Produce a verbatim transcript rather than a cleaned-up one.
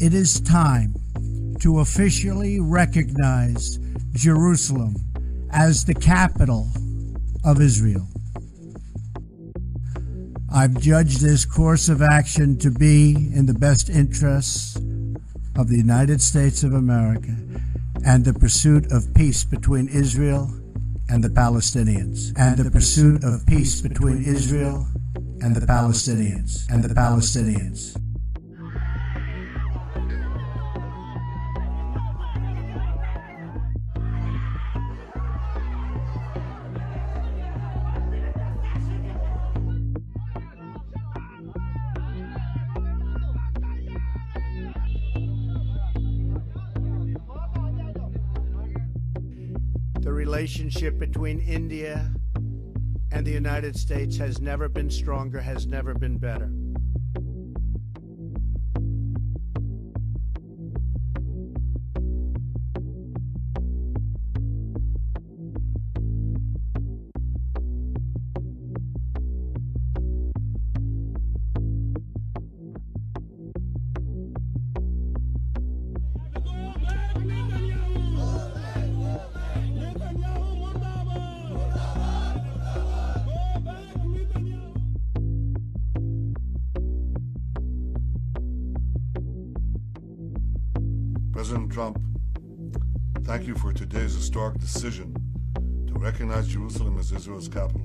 It is time to officially recognize Jerusalem as the capital of Israel. I've judged this course of action to be in the best interests of the United States of America and the pursuit of peace between Israel and the Palestinians, and the pursuit of peace between Israel and the Palestinians, and the Palestinians. The relationship between India and the United States has never been stronger, has never been better. President Trump, thank you for today's historic decision to recognize Jerusalem as Israel's capital.